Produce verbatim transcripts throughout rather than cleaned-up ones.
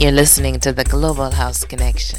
You're listening to the Global House Connection.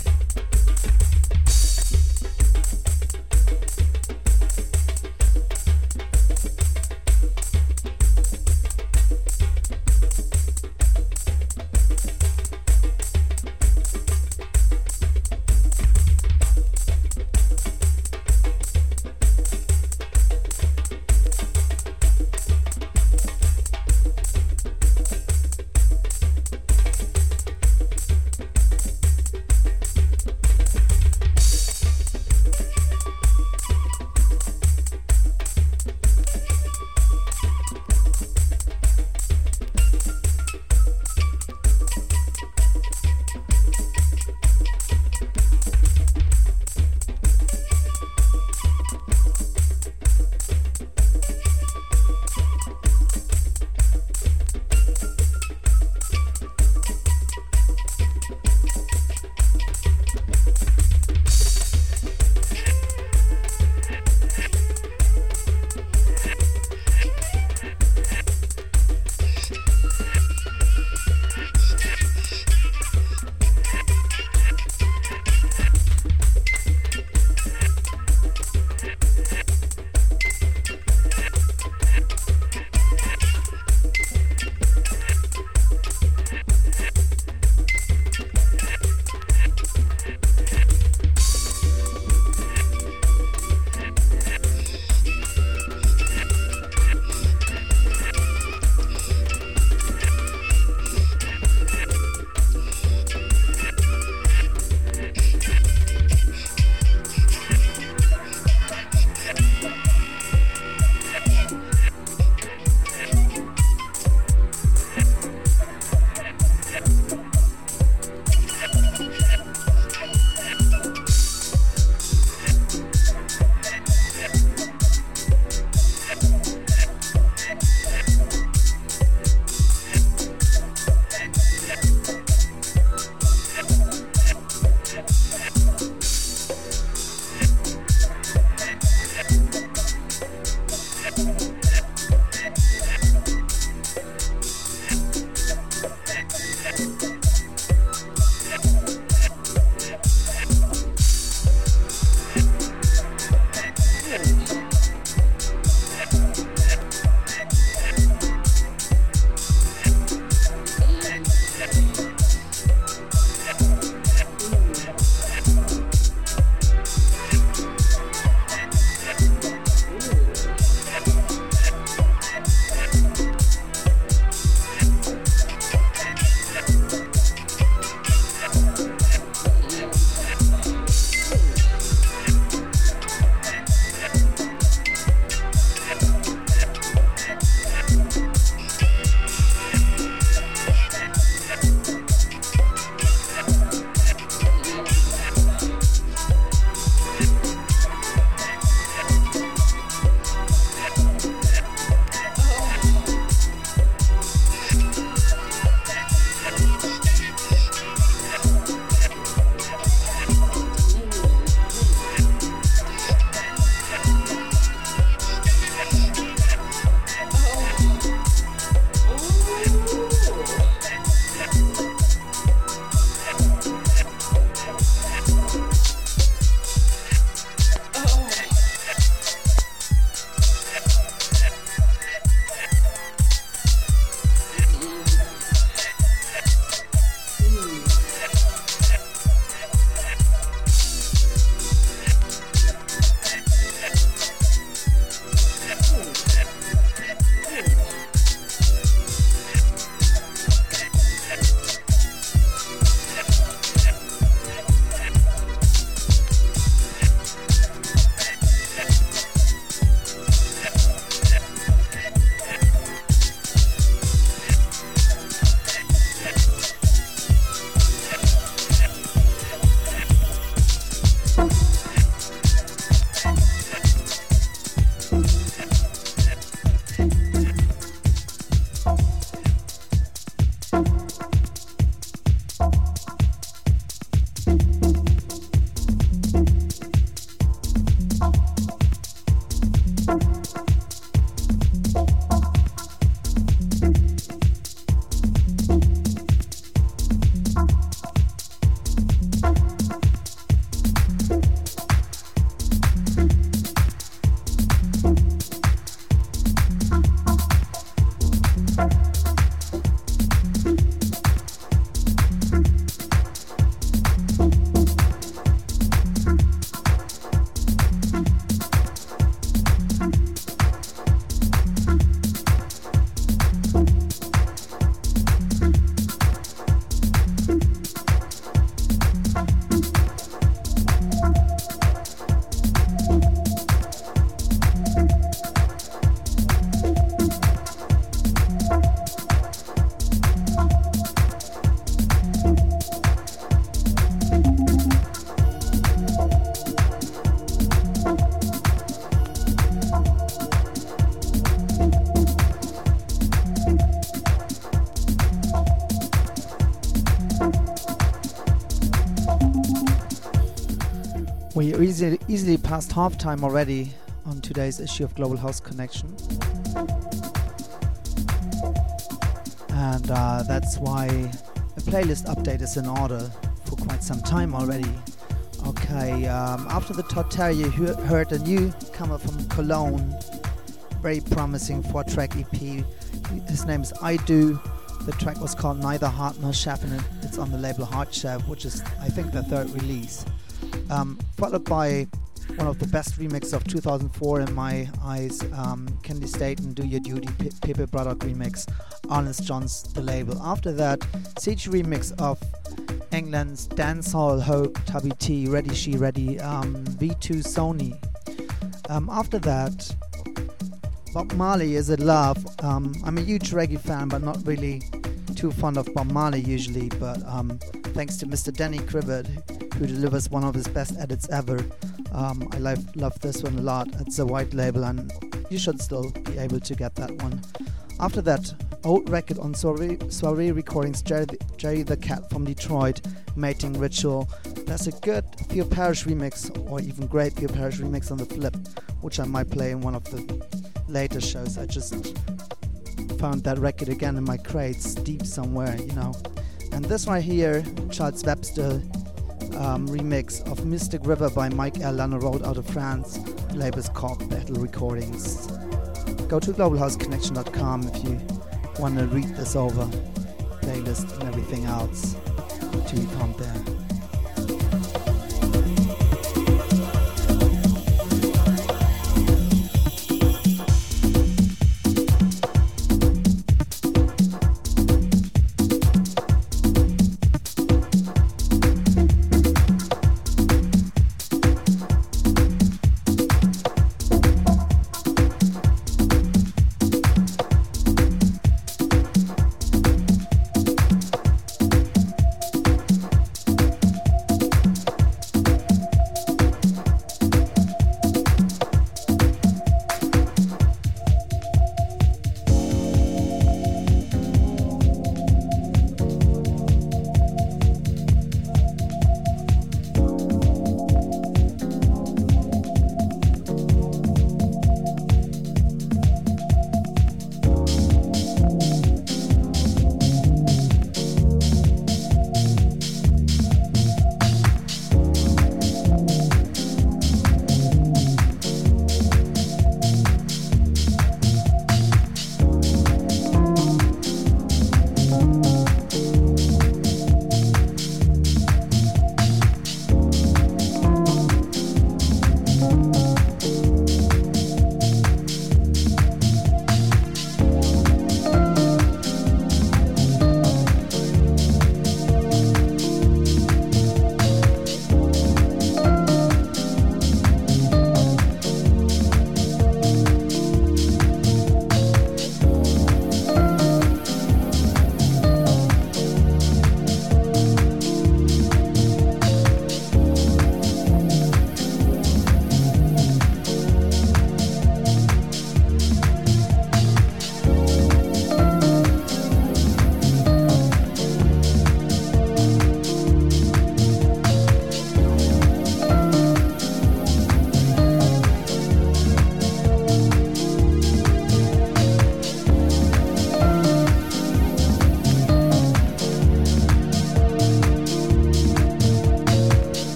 Bye. We easily, easily passed half time already on today's issue of Global House Connection. And uh, that's why a playlist update is in order for quite some time already. Okay, um, after the Todd Terry, you he- heard a newcomer from Cologne, very promising four-track E P. His name is I Do. The track was called Neither Heart Nor Chef, and it, it's on the label Heart Chef, which is, I think, the third release. Um, followed by one of the best remixes of two thousand four in my eyes, um, Candy State and Do Your Duty, P- Pepe Braddock remix, Honest John's the label. After that, C G remix of England's Dancehall Hope, Tubby T, Ready She Ready, um, V two Sony. Um, after that, Bob Marley, Is It Love? Um, I'm a huge reggae fan, but not really too fond of Bob Marley usually, but um, thanks to Mister Danny Cribbett, who delivers one of his best edits ever, um, I love, love this one a lot. It's a white label and you should still be able to get that one. After that, old record on Soiree, Soiree Recordings, Jerry the, Jerry the Cat from Detroit, Mating Ritual. There's a good Theo Parrish remix, or even great Theo Parrish remix on the flip, which I might play in one of the later shows. I just found that record again in my crates, deep somewhere, you know. And this right here, Charles Webster um, remix of Mystic River by Mike L. Lannerode out of France. The label is called Battle Recordings. Go to global house connection dot com if you want to read this over, playlist and everything else to be found there.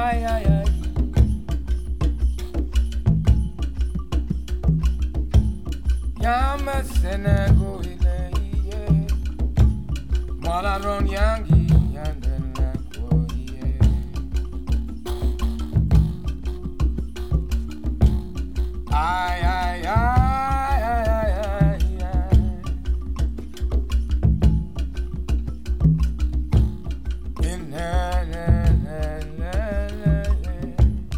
ay, ay, ay. Yama Senego ile iye Malaron yangi yandena ko iye Ay, ay, ay, ay, ay, ay, ay. In na, na, na, na, na, na.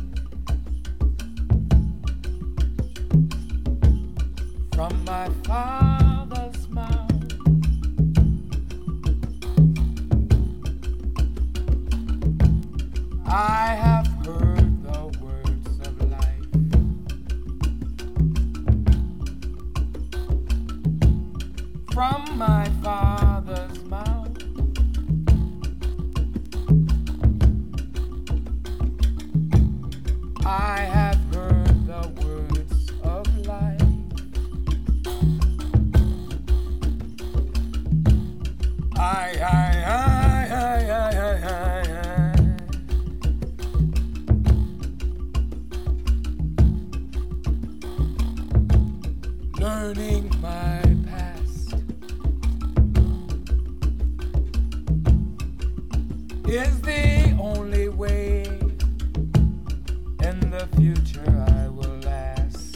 From my father's mouth I have heard the words of life. From my father's mouth I have heard the words of life. Ay, ay, ay, ay, ay, ay, ay, ay. Learning my past is the only way. In the future I will last.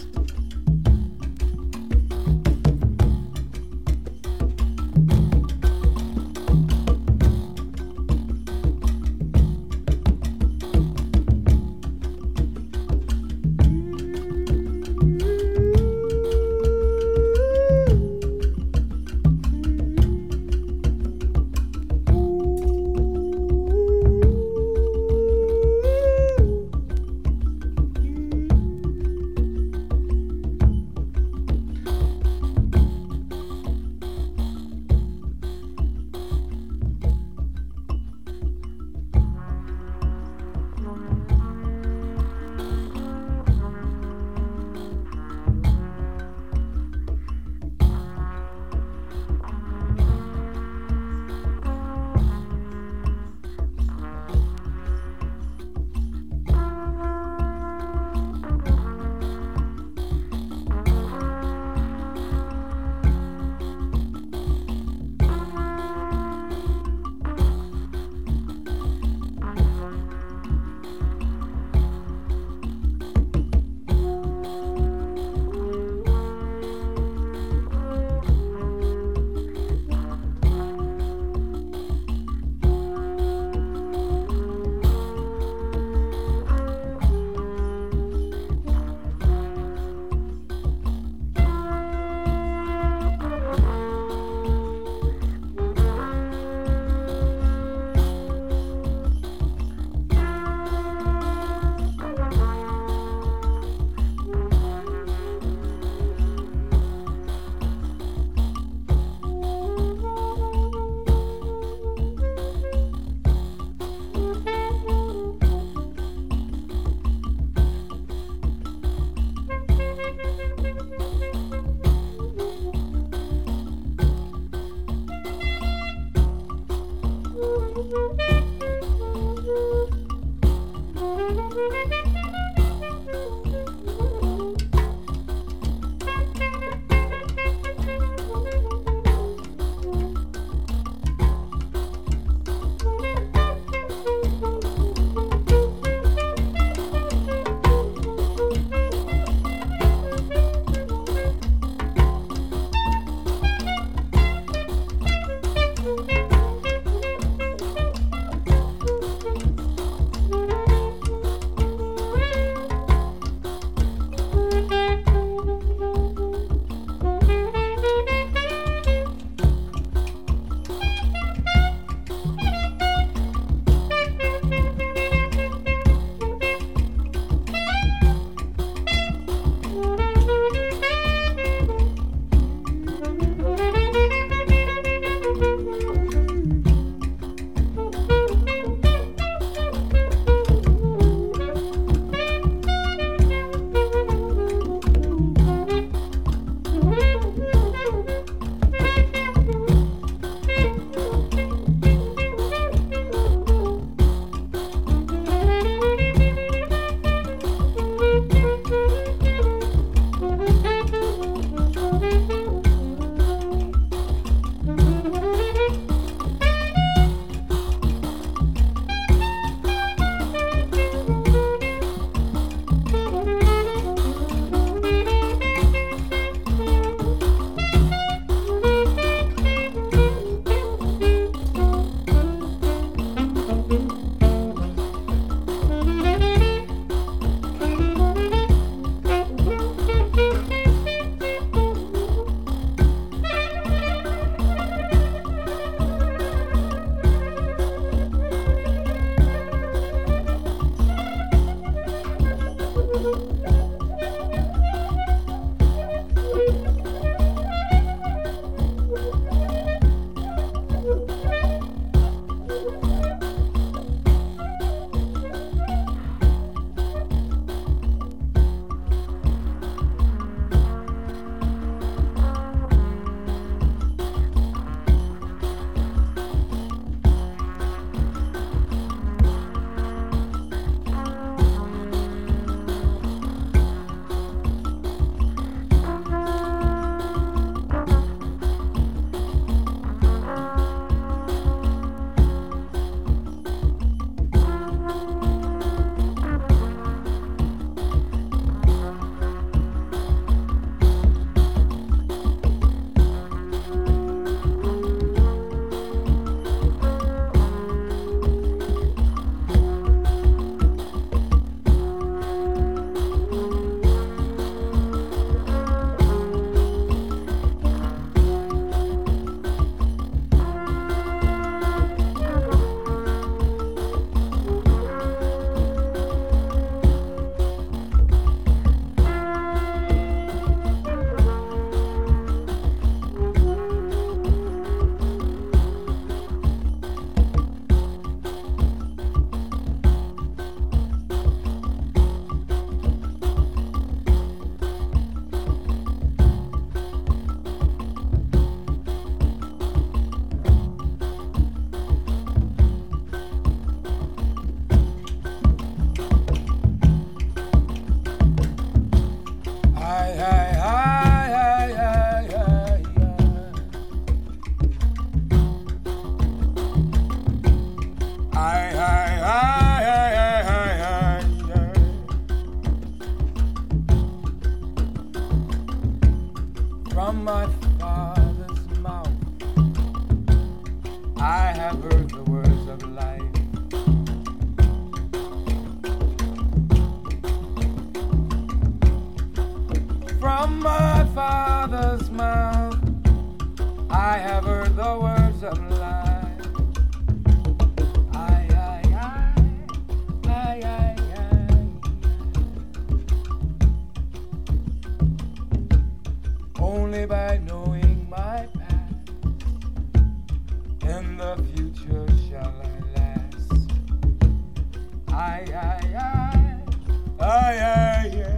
Ay, ay, ay.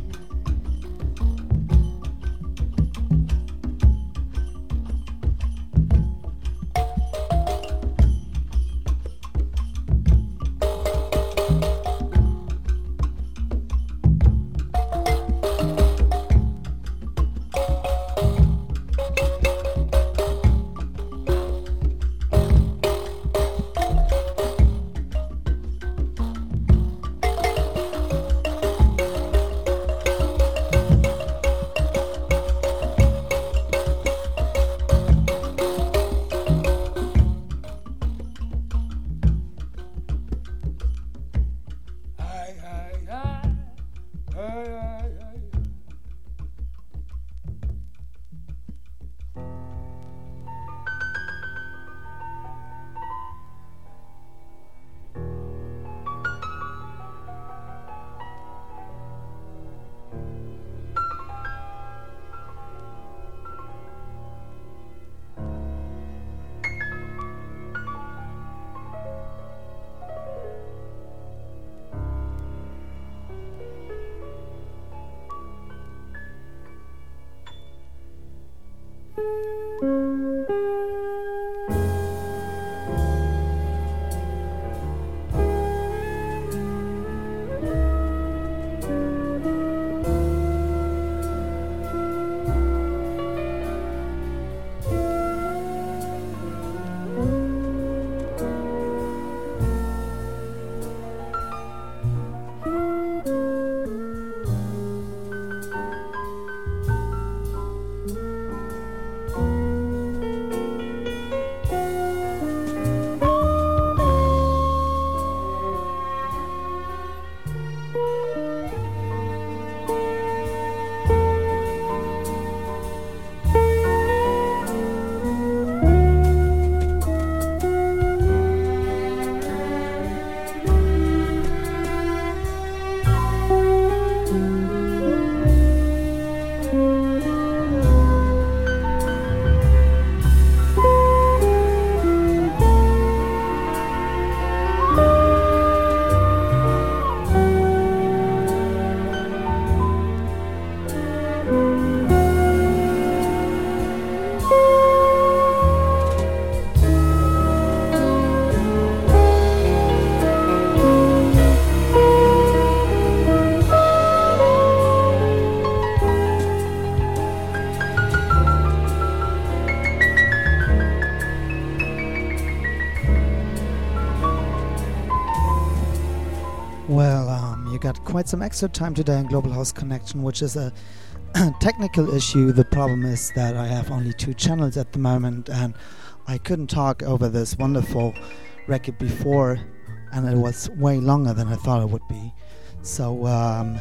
Well, um, you got quite some extra time today on Global House Connection, which is a technical issue. The problem is that I have only two channels at the moment, and I couldn't talk over this wonderful record before, and it was way longer than I thought it would be. So, um,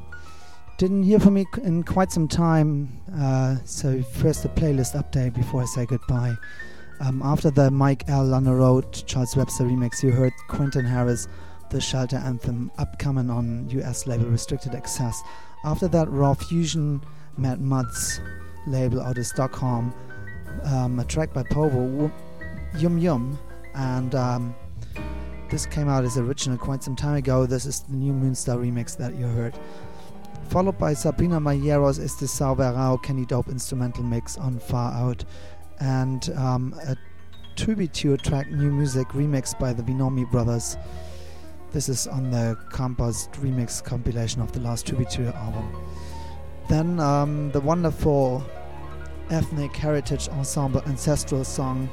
didn't hear from me c- in quite some time. Uh, so, first a playlist update before I say goodbye. Um, after the Mike L. on the Road Charles Webster remix, you heard Quentin Harris, The Shelter Anthem, upcoming on U S label Restricted Access. After that, Raw Fusion, Matt Mudd's label out of Stockholm, um, a track by Povo, Yum Yum, and um, this came out as original quite some time ago. This is the new Moonstar remix that you heard. Followed by Sabrina Mayeros is the Sauverao Kenny Dope instrumental mix on Far Out, and um, a Tribute track, New Music, remixed by the Binomi Brothers. This is on the Compost remix compilation of the last Tribute album. Then um, the wonderful Ethnic Heritage Ensemble Ancestral Song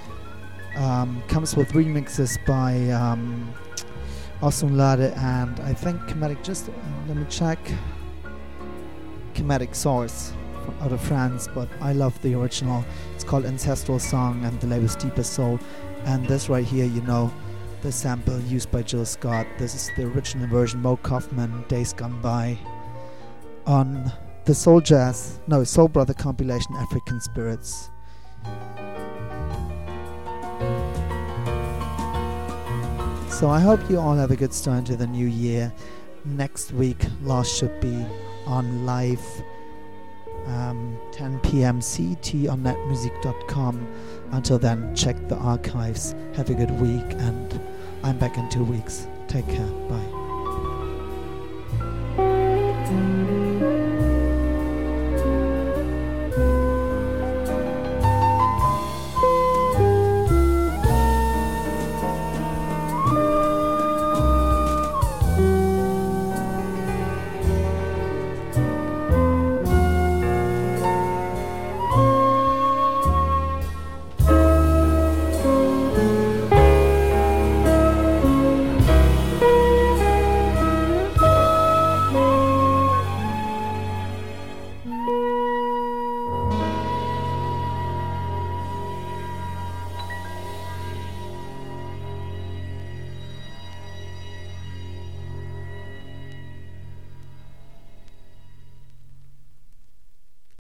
um, comes with remixes by um, Osunlade and I think Chematic, just uh, let me check, Chematic Source from, out of France, but I love the original. It's called Ancestral Song and the label's Deepest Soul. And this right here, you know, the sample used by Jill Scott. This is the original version, Mo Kaufman, Days Gone By, on the Soul Jazz, no, Soul Brother compilation, African Spirits. So I hope you all have a good start into the new year. Next week, Lost should be on live, um, ten p.m. C E T on net music dot com. Until then, check the archives. Have a good week, and I'm back in two weeks. Take care. Bye.